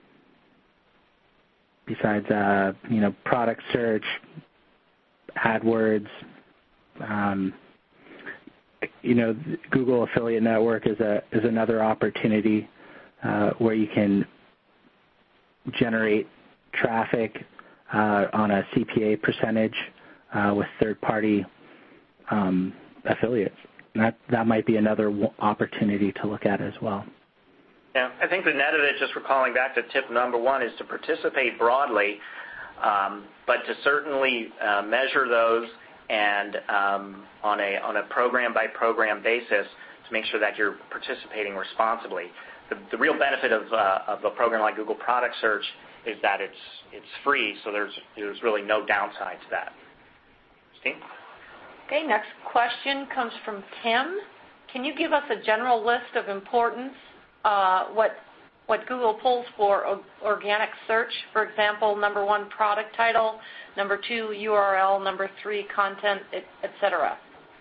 besides, uh, you know, product search, AdWords, um, you know, Google Affiliate Network is a is another opportunity uh, where you can generate traffic uh, on a C P A percentage uh, with third-party um, affiliates. And that, that might be another w- opportunity to look at as well. Yeah, I think the net of it, just recalling back to tip number one, is to participate broadly, um, but to certainly uh, measure those and um, on a on a program-by-program basis to make sure that you're participating responsibly. The, the real benefit of, uh, of a program like Google Product Search is that it's it's free, so there's there's really no downside to that. Steve? Okay, next question comes from Tim. Can you give us a general list of importance, uh, what what Google pulls for o- organic search? For example, number one, product title, number two, U R L, number three, content, et cetera.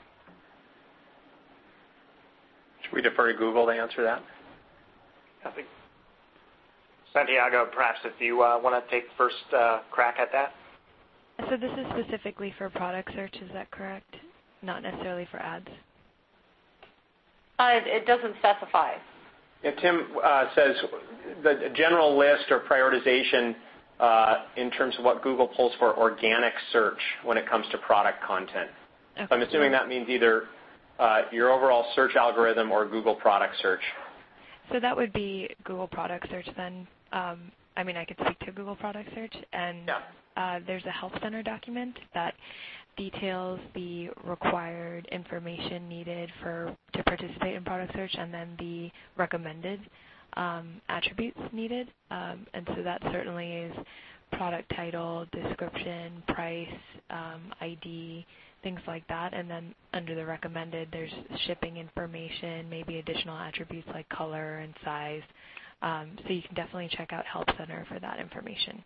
Should we defer to Google to answer that? I think Santiago, perhaps if you uh, want to take the first uh, crack at that. So this is specifically for product search, is that correct? Not necessarily for ads? Uh, it, it doesn't specify. Yeah, Tim uh, says the general list or prioritization uh, in terms of what Google pulls for organic search when it comes to product content. Okay. So I'm assuming that means either uh, your overall search algorithm or Google product search. So that would be Google Product Search then. Um, I mean, I could speak to Google Product Search, and yeah. uh, there's a Help Center document that details the required information needed for to participate in product search, and then the recommended um, attributes needed. Um, and so that certainly is product title, description, price, um, I D, things like that. And then under the recommended, there's shipping information, maybe additional attributes like color and size. Um, so you can definitely check out Help Center for that information.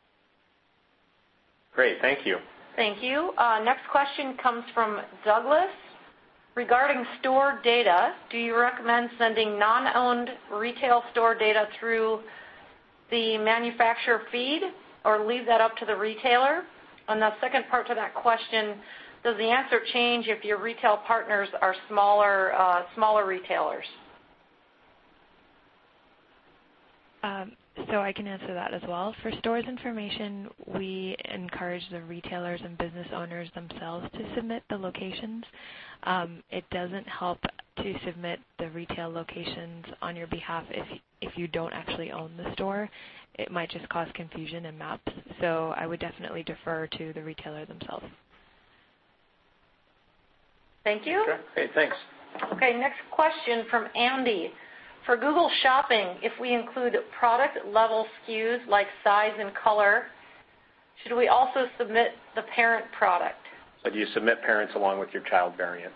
Great, thank you. Thank you. Uh, next question comes from Douglas. Regarding store data, do you recommend sending non-owned retail store data through the manufacturer feed or leave that up to the retailer? And the second part to that question, does the answer change if your retail partners are smaller, uh, smaller retailers? Um, so I can answer that as well. For stores information, we encourage the retailers and business owners themselves to submit the locations. Um, it doesn't help to submit the retail locations on your behalf if if you don't actually own the store. It might just cause confusion in maps. So I would definitely defer to the retailer themselves. Thank you. Okay, great, thanks. Okay, next question from Andy. For Google Shopping, if we include product-level S K Us like size and color, should we also submit the parent product? So do you submit parents along with your child variants?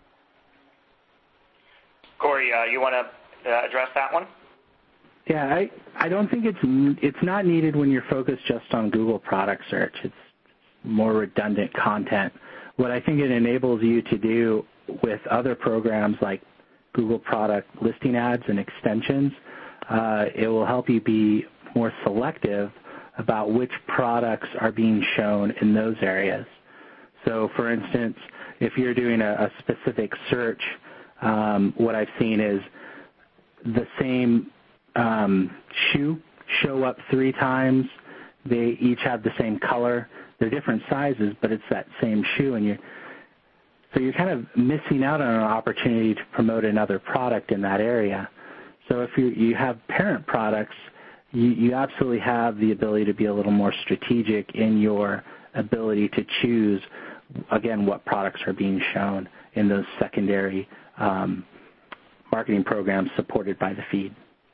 Corey, uh, you want to uh, address that one? Yeah, I, I don't think it's it's not needed when you're focused just on Google product search. It's more redundant content. What I think it enables you to do with other programs like Google product listing ads and extensions, uh, it will help you be more selective about which products are being shown in those areas. So for instance, if you're doing a, a specific search, um, what I've seen is the same um, shoe show up three times. They each have the same color. They're different sizes, but it's that same shoe, and you're So you're kind of missing out on an opportunity to promote another product in that area. So if you, you have parent products, you, you absolutely have the ability to be a little more strategic in your ability to choose, again, what products are being shown in those secondary um, marketing programs supported by the feed.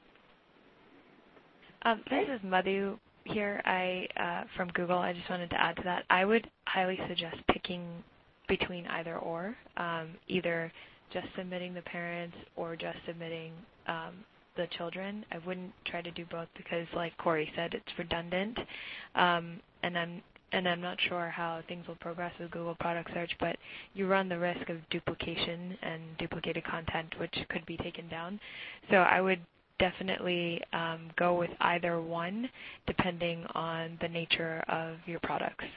Um, this is Madhu here I, uh, from Google. I just wanted to add to that. I would highly suggest picking between either or, um, either just submitting the parents or just submitting um, the children. I wouldn't try to do both because, like Corey said, it's redundant, um, and I'm and I'm not sure how things will progress with Google Product Search, but you run the risk of duplication and duplicated content, which could be taken down. So I would definitely um, go with either one, depending on the nature of your products.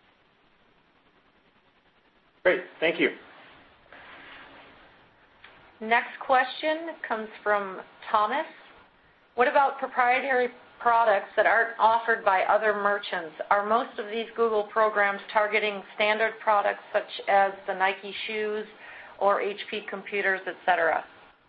Great, thank you. Next question comes from Thomas. What about proprietary products that aren't offered by other merchants? Are most of these Google programs targeting standard products such as the Nike shoes or H P computers, et cetera?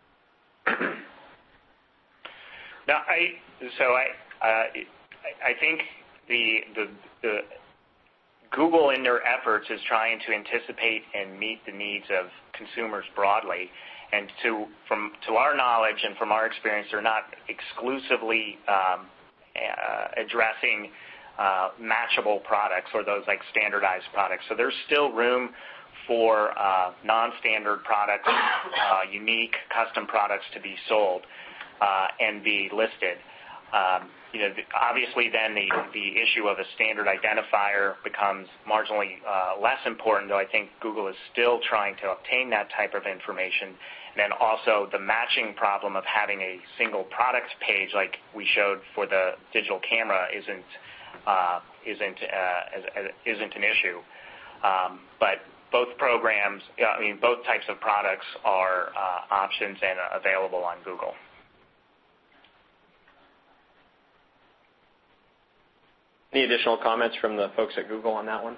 No, I, so I, uh, I think the, the, the Google in their efforts is trying to anticipate and meet the needs of consumers broadly. And to, from, to our knowledge and from our experience, they're not exclusively um, uh, addressing uh, matchable products or those like standardized products. So there's still room for uh, non-standard products, uh, unique custom products to be sold uh, and be listed. Um, you know, obviously then the, the issue of a standard identifier becomes marginally uh, less important, though I think Google is still trying to obtain that type of information. And then also the matching problem of having a single product page like we showed for the digital camera isn't uh, isn't uh, as, as, isn't an issue. Um, but both programs, I mean, both types of products are uh, options and available on Google. Any additional comments from the folks at Google on that one?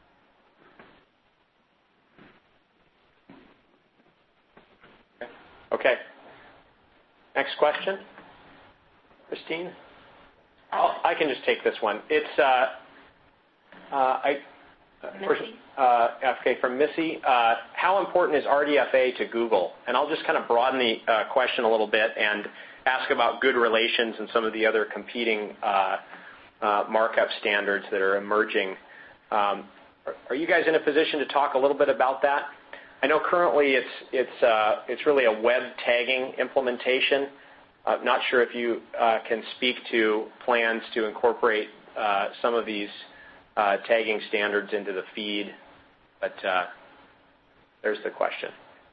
Okay. okay. Next question. Christine? Oh, I can just take this one. It's, uh, uh, I, first, uh, okay, from Missy. Uh, how important is R D F A to Google? And I'll just kind of broaden the uh, question a little bit and ask about good relations and some of the other competing uh, uh, markup standards that are emerging. Um, are, are you guys in a position to talk a little bit about that? I know currently it's it's uh, it's really a web tagging implementation. I'm not sure if you uh, can speak to plans to incorporate uh, some of these uh, tagging standards into the feed, but uh, there's the question.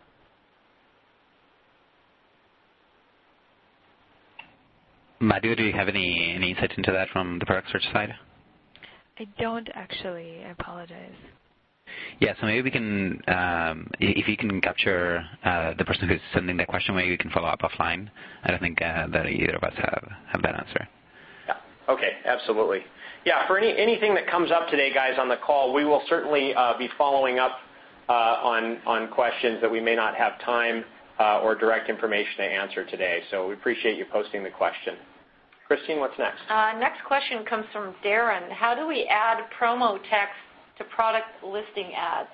Madhu, do you have any, any insight into that from the product search side? I don't actually. I apologize. Yeah, so maybe we can, um, if you can capture uh, the person who's sending that question, maybe we can follow up offline. I don't think uh, that either of us have, have that answer. Yeah. Okay, absolutely. Yeah, for any anything that comes up today, guys, on the call, we will certainly uh, be following up uh, on, on questions that we may not have time uh, or direct information to answer today. So we appreciate you posting the question. Christine, what's next? Uh, next question comes from Darren. How do we add promo text to product listing ads?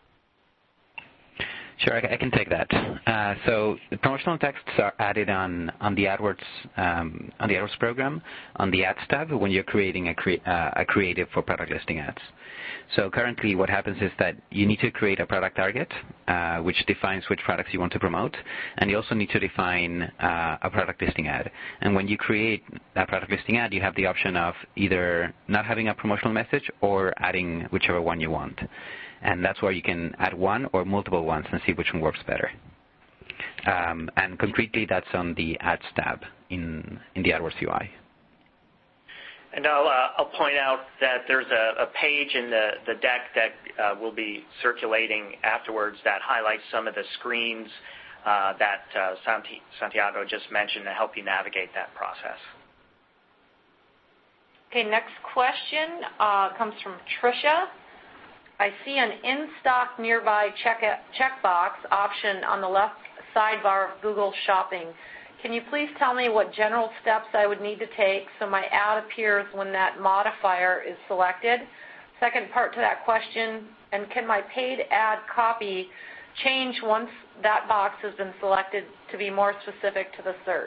Sure, I, I can take that. Uh, so the promotional texts are added on, on the AdWords um, on the AdWords program on the Ads tab when you're creating a, crea- uh, a creative for product listing ads. So currently what happens is that you need to create a product target, uh, which defines which products you want to promote, and you also need to define uh, a product listing ad. And when you create that product listing ad, you have the option of either not having a promotional message or adding whichever one you want. And that's where you can add one or multiple ones and see which one works better. Um, and concretely, that's on the Ads tab in, in the AdWords U I. And I'll, uh, I'll point out that there's a, a page in the, the deck that uh, will be circulating afterwards that highlights some of the screens uh, that uh, Santiago just mentioned to help you navigate that process. Okay, next question uh, comes from Tricia. I see an in-stock nearby check checkbox option on the left sidebar of Google Shopping. Can you please tell me what general steps I would need to take so my ad appears when that modifier is selected? Second part to that question, and can my paid ad copy change once that box has been selected to be more specific to the search?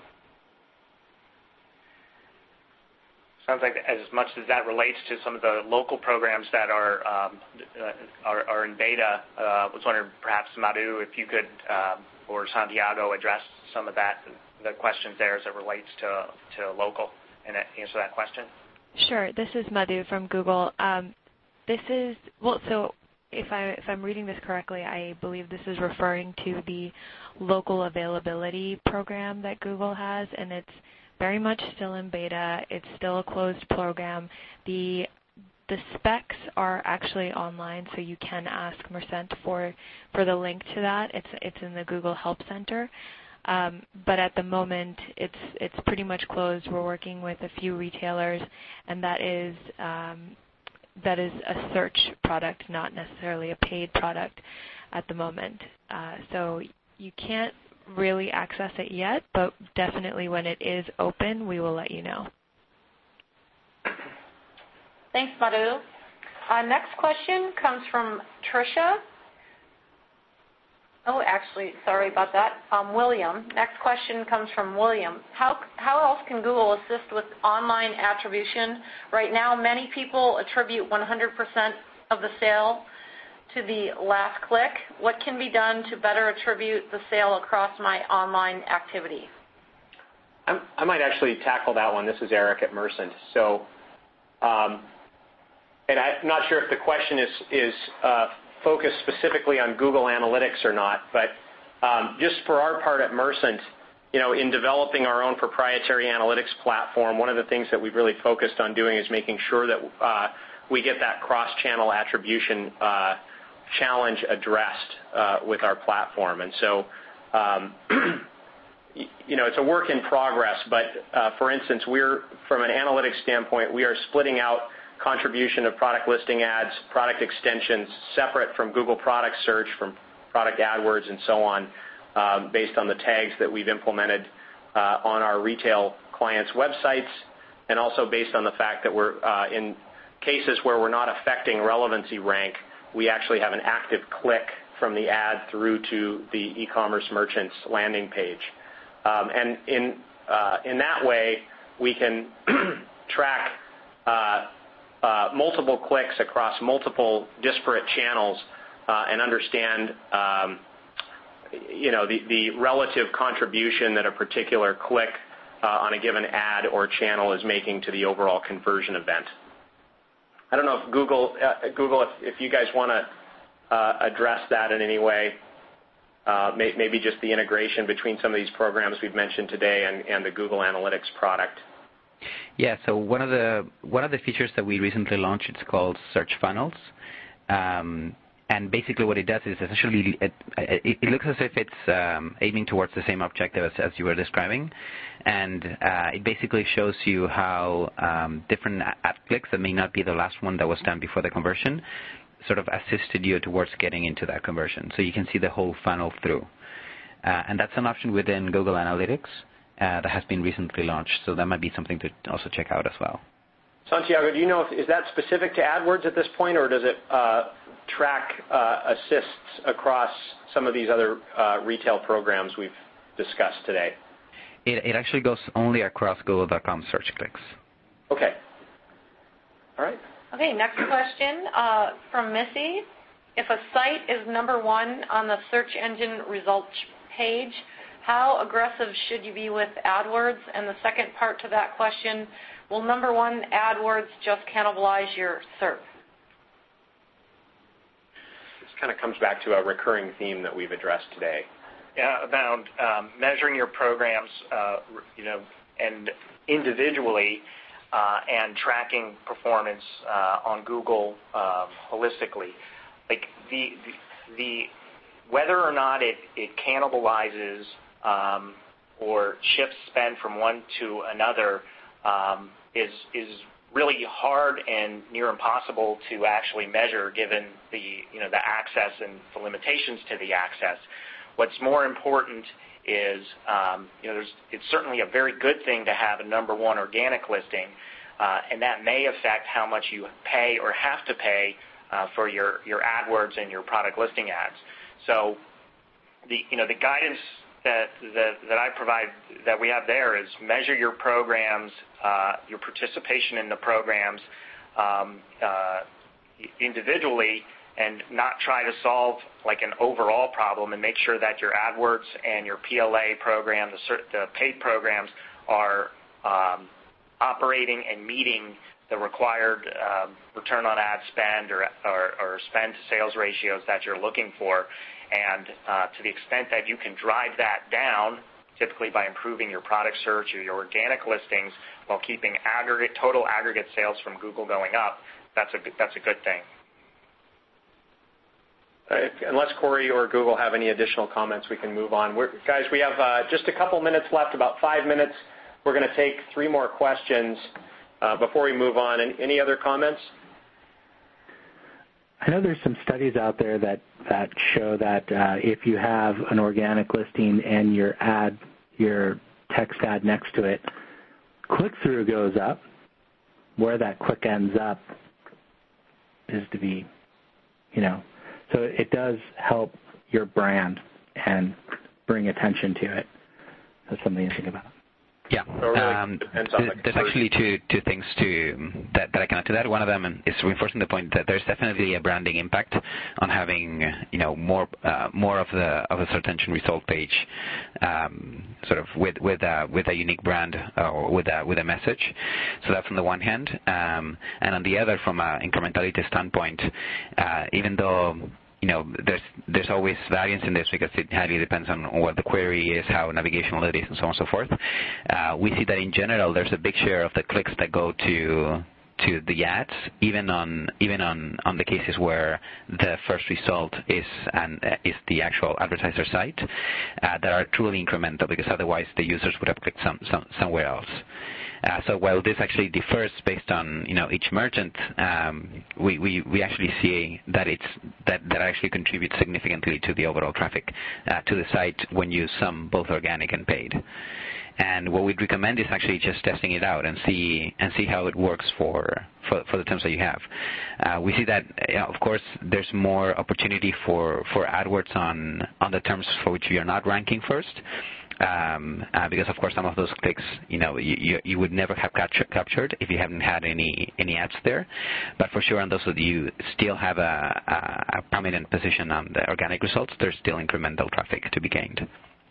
Sounds like as much as that relates to some of the local programs that are um, are, are in beta, uh, I was wondering perhaps, Madhu, if you could, uh, or Santiago, address some of that, the questions there as it relates to, to local, and answer that question. Sure. This is Madhu from Google. Um, this is, well, so if, I, if I'm reading this correctly, I believe this is referring to the local availability program that Google has, and it's very much still in beta. It's still a closed program. The the specs are actually online, so you can ask Mercent for, for the link to that. It's, it's in the Google Help Center. Um, but at the moment, it's, it's pretty much closed. We're working with a few retailers, and that is, um, that is a search product, not necessarily a paid product at the moment. Uh, so you can't really access it yet, but definitely when it is open, we will let you know. Thanks, Madhu. Uh, next question comes from Tricia. Oh, actually, sorry about that. Um, William. Next question comes from William. How, how else can Google assist with online attribution? Right now, many people attribute one hundred percent of the sale to the last click. What can be done to better attribute the sale across my online activity? I'm, I might actually tackle that one. This is Eric at Mercent. So, um, and I'm not sure if the question is, is uh, focused specifically on Google Analytics or not, but um, just for our part at Mercent, you know, in developing our own proprietary analytics platform, one of the things that we've really focused on doing is making sure that uh, we get that cross-channel attribution uh, challenge addressed uh, with our platform. And so, um, you know, it's a work in progress, but uh, for instance, we're, from an analytics standpoint, we are splitting out contribution of product listing ads, product extensions, separate from Google Product Search, from Product AdWords, and so on, um, based on the tags that we've implemented uh, on our retail clients' websites, and also based on the fact that we're uh, in cases where we're not affecting relevancy rank, we actually have an active click from the ad through to the e-commerce merchant's landing page. Um, and in, uh, in that way, we can track uh, uh, multiple clicks across multiple disparate channels uh, and understand um, you know, the, the relative contribution that a particular click uh, on a given ad or channel is making to the overall conversion event. I don't know if Google, uh, Google, if, if you guys want to uh, address that in any way, uh, may, maybe just the integration between some of these programs we've mentioned today and, and the Google Analytics product. Yeah, so one of the one of the features that we recently launched, it's called Search Funnels. Um, and basically what it does is essentially it, it, it looks as if it's um, aiming towards the same objective as, as you were describing. And uh, it basically shows you how um, different ad clicks that may not be the last one that was done before the conversion sort of assisted you towards getting into that conversion. So you can see the whole funnel through. Uh, and that's an option within Google Analytics uh, that has been recently launched. So that might be something to also check out as well. Santiago, do you know, if, is that specific to AdWords at this point, or does it uh, track uh, assists across some of these other uh, retail programs we've discussed today? It, it actually goes only across Google dot com search clicks. Okay. All right. Okay, next question uh, from Missy. If a site is number one on the search engine results page, how aggressive should you be with AdWords? And the second part to that question, will number one AdWords just cannibalize your S E R P? This kind of comes back to a recurring theme that we've addressed today. Yeah, about um, measuring your programs, uh, you know, and individually, uh, and tracking performance uh, on Google um, holistically. Like the, the the whether or not it it cannibalizes um, or shifts spend from one to another um, is is really hard and near impossible to actually measure, given the you know the access and the limitations to the access. What's more important is, um, you know, there's, it's certainly a very good thing to have a number one organic listing, uh, and that may affect how much you pay or have to pay uh, for your, your AdWords and your product listing ads. So, the you know the guidance that, that that I provide that we have there is measure your programs, uh, your participation in the programs um, uh, individually, and not try to solve like an overall problem, and make sure that your AdWords and your P L A program, the, cert- the paid programs, are um, operating and meeting the required um, return on ad spend or, or, or spend to sales ratios that you're looking for. And uh, to the extent that you can drive that down typically by improving your product search or your organic listings while keeping aggregate, total aggregate sales from Google going up, that's a, that's a good thing. Uh, unless Corey or Google have any additional comments, we can move on. We're, guys, we have uh, just a couple minutes left, about five minutes. We're going to take three more questions uh, before we move on. Any, any other comments? I know there's some studies out there that, that show that uh, if you have an organic listing and your ad, your text ad next to it, click-through goes up. Where that click ends up is to be, you know, so it does help your brand and bring attention to it. That's something to think about. Yeah, um, there's actually two two things to that, that I can add to that. One of them is reinforcing the point that there's definitely a branding impact on having you know more uh, more of the of a search engine result page, um, sort of with with a with a unique brand or with a with a message. So that's on the one hand, um, and on the other, from an incrementality standpoint, uh, even though you know, there's there's always variance in this because it highly depends on what the query is, how navigational it is, and so on and so forth. Uh, we see that in general, there's a big share of the clicks that go to to the ads, even on even on, on the cases where the first result is an, uh, is the actual advertiser site, uh, that are truly incremental because otherwise the users would have clicked some, some somewhere else. Uh, so while this actually differs based on you know each merchant, um, we, we, we actually see that it's that, that actually contributes significantly to the overall traffic uh, to the site when you sum both organic and paid. And what we'd recommend is actually just testing it out and see and see how it works for for, for the terms that you have. Uh, we see that you know, of course there's more opportunity for, for AdWords on on the terms for which we are not ranking first. Um, uh, because of course some of those clicks, you know, you, you, you would never have capture, captured if you haven't had any any ads there. But for sure, on those that you still have a, a, a prominent position on the organic results, there's still incremental traffic to be gained.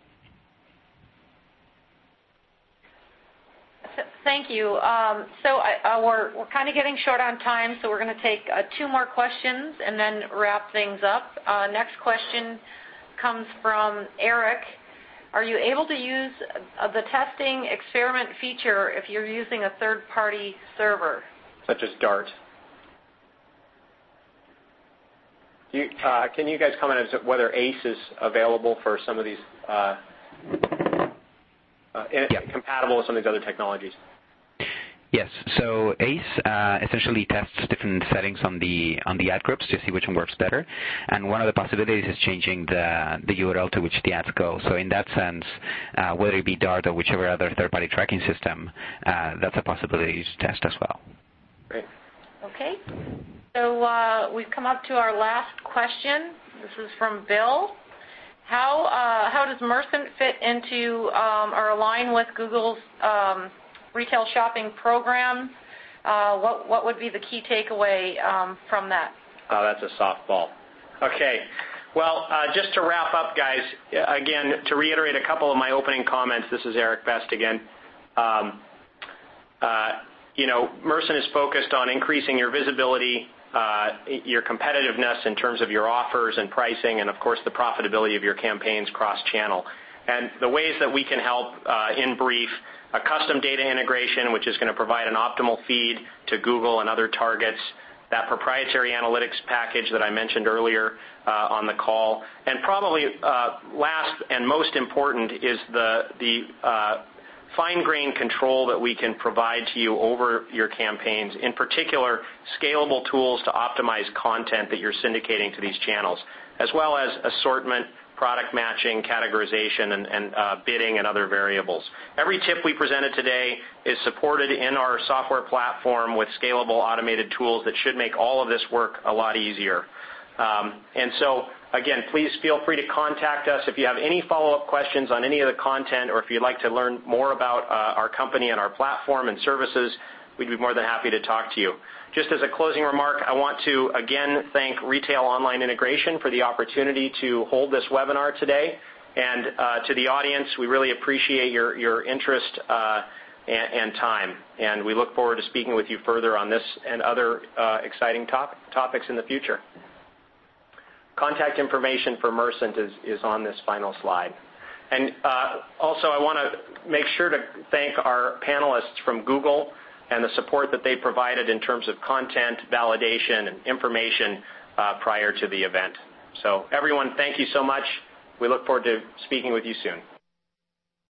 Thank you. Um, so I, uh, we're, we're kind of getting short on time, so we're going to take uh, two more questions and then wrap things up. Uh, next question comes from Eric. Are you able to use uh, the testing experiment feature if you're using a third-party server? Such as Dart. Do you, uh, can you guys comment on whether A C E is available for some of these, uh, uh, yeah. compatible with some of these other technologies? Yes. So A C E uh, essentially tests different settings on the on the ad groups to see which one works better. And one of the possibilities is changing the the U R L to which the ads go. So in that sense, uh, whether it be Dart or whichever other third-party tracking system, uh, that's a possibility to test as well. Great. Okay. So uh, we've come up to our last question. This is from Bill. How uh, how does Mercent fit into um, or align with Google's um, retail shopping program? Uh, what what would be the key takeaway um, from that? Oh, that's a softball. Okay. Well, uh, just to wrap up, guys, again, to reiterate a couple of my opening comments, this is Eric Best again. Um, uh, you know, Mercent is focused on increasing your visibility, uh, your competitiveness in terms of your offers and pricing, and, of course, the profitability of your campaigns cross-channel. And the ways that we can help, uh, in brief, a custom data integration, which is going to provide an optimal feed to Google and other targets, that proprietary analytics package that I mentioned earlier uh, on the call, and probably uh, last and most important is the, the uh, fine-grained control that we can provide to you over your campaigns, in particular scalable tools to optimize content that you're syndicating to these channels, as well as assortment, product matching, categorization, and, and uh, bidding and other variables. Every tip we presented today is supported in our software platform with scalable automated tools that should make all of this work a lot easier. Um, and so, again, please feel free to contact us if you have any follow-up questions on any of the content, or if you'd like to learn more about uh, our company and our platform and services, we'd be more than happy to talk to you. Just as a closing remark, I want to again thank Retail Online Integration for the opportunity to hold this webinar today. And uh, to the audience, we really appreciate your, your interest uh, and, and time. And we look forward to speaking with you further on this and other uh, exciting top, topics in the future. Contact information for Mercent is, is on this final slide. And uh, also, I want to make sure to thank our panelists from Google and the support that they provided in terms of content, validation, and information uh, prior to the event. So everyone, thank you so much. We look forward to speaking with you soon.